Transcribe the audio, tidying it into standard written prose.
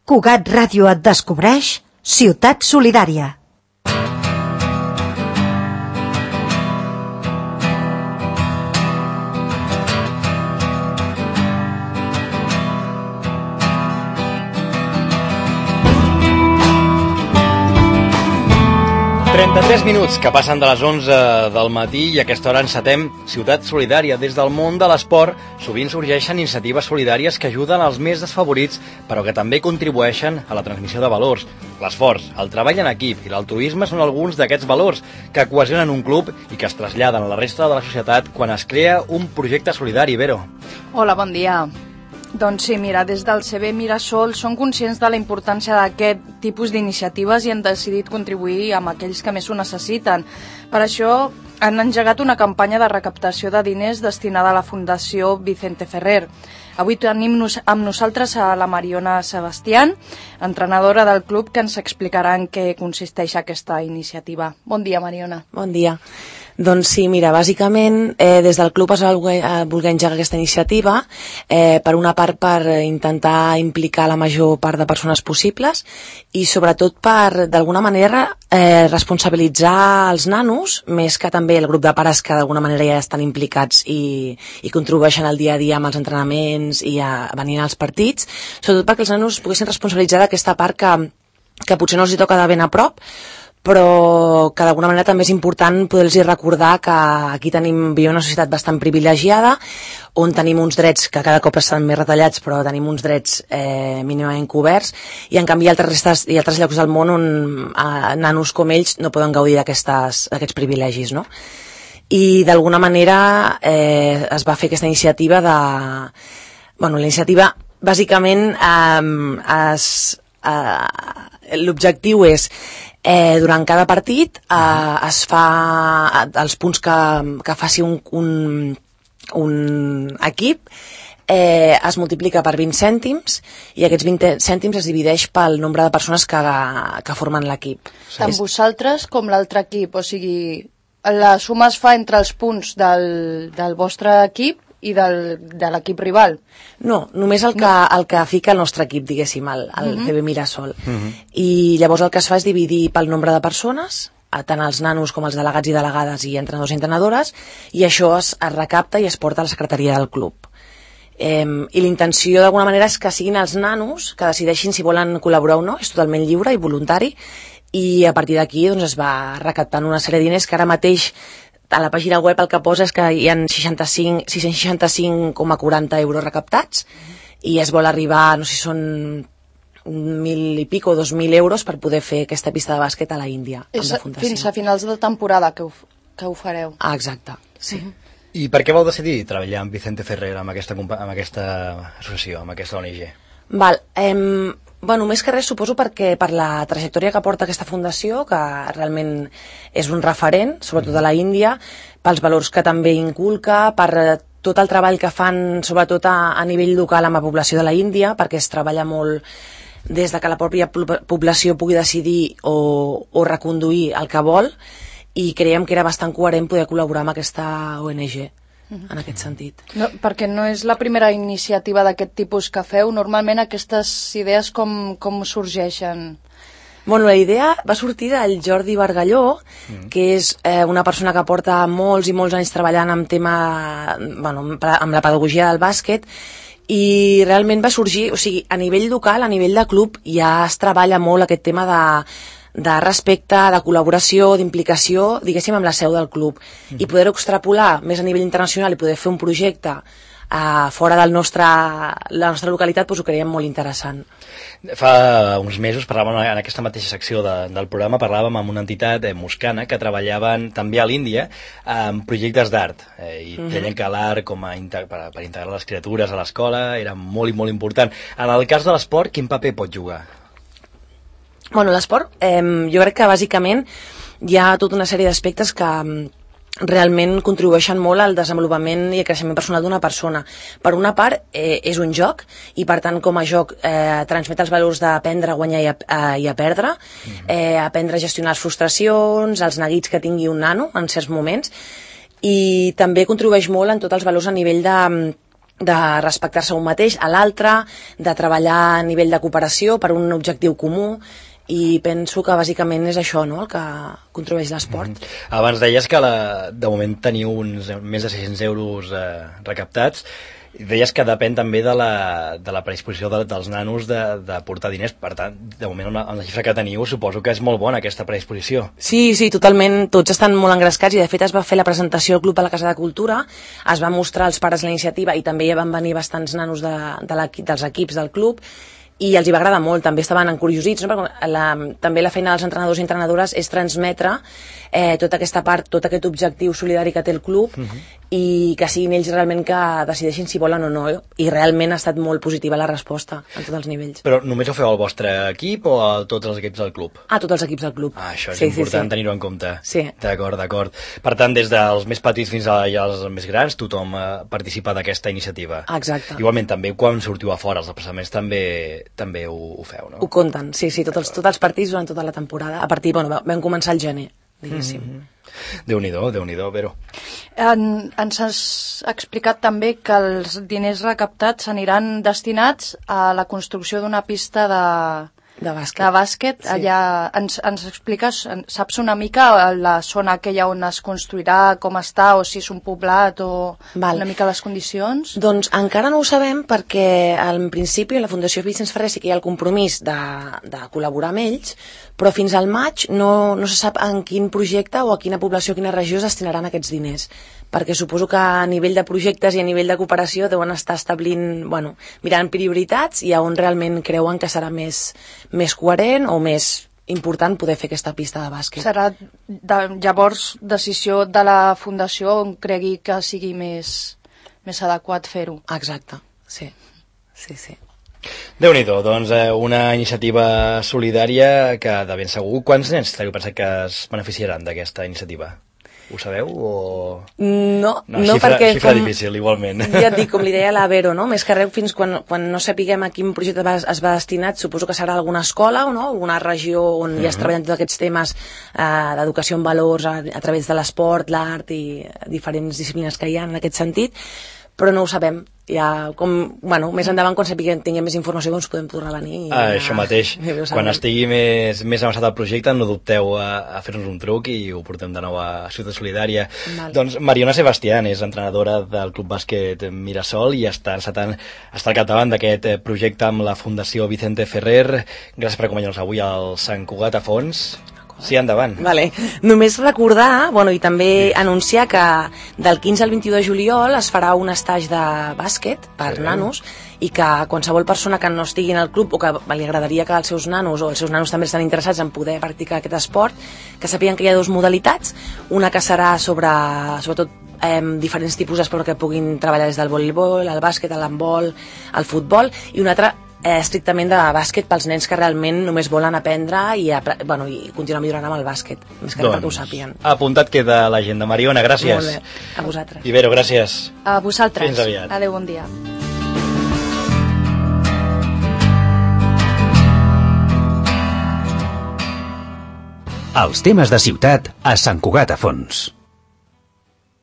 Cugat Ràdio et descobreix Ciutat Solidària. Tres minuts que passen de les 11 del matí i a aquesta hora encetem Ciutat Solidària. Des del món de l'esport sovint sorgeixen iniciatives solidàries que ajuden als més desfavorits, però que també contribueixen a la transmissió de valors. L'esforç, el treball en equip i l'altruisme són alguns d'aquests valors que cohesionen un club i que es traslladen a la resta de la societat quan es crea un projecte solidari. Vero. Hola, bon dia. Doncs sí, mira, des del CB Mirasol són conscients de la importància d'aquest tipus d'iniciatives i han decidit contribuir amb aquells que més ho necessiten. Per això han engegat una campanya de recaptació de diners destinada a la Fundació Vicente Ferrer. Avui tenim amb nosaltres a la Mariona Sebastián, entrenadora del club, que ens explicarà en què consisteix aquesta iniciativa. Bon dia, Mariona. Bon dia. Doncs sí, mira, bàsicament des del club es va voler engegar aquesta iniciativa, per una part per intentar implicar la major part de persones possibles i sobretot per d'alguna manera responsabilitzar els nanos, més que també el grup de pares que d'alguna manera ja estan implicats i contribueixen al dia a dia amb els entrenaments i a venir als partits, sobretot perquè els nanos poguessin responsabilitzar d'aquesta part que potser no els hi toca de ben a prop, però que d'alguna manera també és important poder-los recordar que aquí vivim una societat bastant privilegiada, on tenim uns drets que cada cop estan més retallats, però tenim uns drets mínimament coberts, i en canvi hi ha altres llocs del món on nanos com ells no poden gaudir d'aquests privilegis, no? I d'alguna manera es va fer aquesta iniciativa la iniciativa bàsicament l'objectiu és durant cada partit es fa els punts que faci un equip es multiplica per 20 cèntims i aquests 20 cèntims es divideix pel nombre de persones que formen l'equip. Tant vosaltres com l'altre equip, o sigui, la suma es fa entre els punts del vostre equip i de l'equip rival? No, només el que fica el nostre equip, diguéssim, el CB Mirasol. I llavors el que es fa és dividir pel nombre de persones, tant els nanos com els delegats i delegades i entrenadors i entrenadores, i això es recapta i es porta a la secretaria del club. I la intenció d'alguna manera és que siguin els nanos que decideixin si volen col·laborar o no, és totalment lliure i voluntari, i a partir d'aquí doncs, es va recaptant una sèrie de diners que ara mateix a la pàgina web el que posa és que hi ha 665,40 euros recaptats i es vol arribar, no sé si són 1.000 i pico o 2.000 euros per poder fer aquesta pista de bàsquet a la Índia. Fins a finals de temporada que ho fareu. Ah, exacte, sí. I per què vau decidir treballar amb Vicente Ferrer, amb aquesta associació, amb aquesta ONG? Més que res suposo perquè per la trajectòria que porta aquesta fundació, que realment és un referent, sobretot a la Índia, pels valors que també inculca, per tot el treball que fan sobretot a nivell local amb la població de la Índia, perquè es treballa molt des de que la pròpia població pugui decidir o reconduir el que vol, i creiem que era bastant coherent poder col·laborar amb aquesta ONG. En aquest sentit. No, perquè no és la primera iniciativa d'aquest tipus que feu. Normalment aquestes idees com sorgeixen? La idea va sortir del Jordi Bargalló, que és una persona que porta molts i molts anys treballant amb amb la pedagogia del bàsquet, i realment va sorgir, o sigui, a nivell local, a nivell de club, ja es treballa molt aquest tema de respecte, de col·laboració, d'implicació, diguéssim, amb la seu del club. I poder-ho extrapolar més a nivell internacional i poder fer un projecte fora de la nostra localitat, doncs ho creiem molt interessant. Fa uns mesos parlàvem en aquesta mateixa secció del programa, parlàvem amb una entitat moscana que treballaven també a l'Índia amb projectes d'art i creien que l'art per integrar les criatures a l'escola era molt i molt important. En el cas de l'esport, quin paper pot jugar? L'esport, jo crec que bàsicament hi ha tota una sèrie d'aspectes que realment contribueixen molt al desenvolupament i al creixement personal d'una persona. Per una part, és un joc, i per tant com a joc transmet els valors d'aprendre a guanyar i a perdre, aprendre a gestionar les frustracions, els neguits que tingui un nano en certs moments, i també contribueix molt en tots els valors a nivell de respectar-se un mateix, a l'altre, de treballar a nivell de cooperació per un objectiu comú, i penso que bàsicament és això, no?, el que contribueix l'esport. Abans deies que de moment teniu uns més de 600 euros recaptats. Deies que depèn també de la predisposició dels nanos de portar diners. Per tant, de moment, amb la xifra que teniu, suposo que és molt bona aquesta predisposició. Sí, totalment. Tots estan molt engrescats i, de fet, es va fer la presentació al Club a la Casa de Cultura, es va mostrar als pares la iniciativa i també hi van venir bastants nanos dels equips del club, i els hi va agradar molt, també estaven encuriosits, no? Perquè també la feina dels entrenadors i entrenadores és transmetre tota aquesta part, tot aquest objectiu solidari que té el club, i que siguin ells realment que decideixin si volen o no, i realment ha estat molt positiva la resposta a tots els nivells. Però només ho feu al vostre equip o a tots els equips del club? A tots els equips del club. Això és important tenir-ho en compte. Sí. D'acord. Per tant, des dels més petits fins als més grans, tothom participa d'aquesta iniciativa. Exacte. Igualment, també quan sortiu a fora, els desplaçaments també ho feu, no? Ho compten, sí, tots els partits durant tota la temporada. A partir, vam començar al gener, diguéssim. Déu-n'hi-do, Vero. Ens has explicat també que els diners recaptats aniran destinats a la construcció d'una pista de bàsquet. Sí. Allà ens expliques, saps una mica la zona aquella on es construirà, com està, o si és un poblat, o una mica les condicions? Doncs encara no ho sabem, perquè en principi la Fundació Vicenç Ferrer sí que hi ha el compromís de col·laborar amb ells, però fins al maig no se sap en quin projecte o a quina població, a quina regió es destinaran aquests diners, perquè suposo que a nivell de projectes i a nivell de cooperació deuen estar establint, mirant prioritats i on realment creuen que serà més coherent o més important poder fer aquesta pista de bàsquet. Serà llavors decisió de la Fundació on cregui que sigui més adequat fer-ho. Exacte, sí. Déu-n'hi-do, doncs una iniciativa solidària que de ben segur. Quants nens teniu pensat que es beneficiaran d'aquesta iniciativa? Ho sabeu o...? No, xifra, perquè... Xifra difícil, igualment. Ja et dic, com li deia la Vero, no? Més que res, fins quan no sapiguem a quin projecte es va destinat, suposo que serà alguna escola o no? Alguna regió on ja es treballen tots aquests temes d'educació en valors a través de l'esport, l'art i diferents disciplines que hi ha en aquest sentit, però no ho sabem. Ja, més endavant, quan tinguem més informació, doncs podem tornar a venir. Això mateix. Quan estigui més avançat el projecte, no dubteu a fer-nos un truc i ho portem de nou a Ciutat Solidària. Doncs Mariona Sebastián és entrenadora del Club Bàsquet Mirasol i està al capdavant d'aquest projecte amb la Fundació Vicente Ferrer. Gràcies per acompanyar-nos avui al Sant Cugat a Fons. Sí, endavant. Vale. Només recordar, i també anunciar que del 15 al 22 de juliol es farà un estatge de bàsquet per nanos, i que qualsevol persona que no estigui en el club o que li agradaria que els seus nanos també estan interessats en poder practicar aquest esport, que sàpiguen que hi ha dues modalitats, una que serà sobretot diferents tipus d'esport que puguin treballar des del voleibol, el bàsquet, l'handbol, el futbol, i una altra estrictament de bàsquet pels nens que realment només volen aprendre i continuar millorant amb el bàsquet, més que perquè ho sàpiguen. Apuntat queda l'agenda. Mariona, gràcies. Molt bé, a vosaltres. Ibero, gràcies. A vosaltres. Fins aviat. Adéu, bon dia. Els temes de ciutat a Sant Cugat a Fons.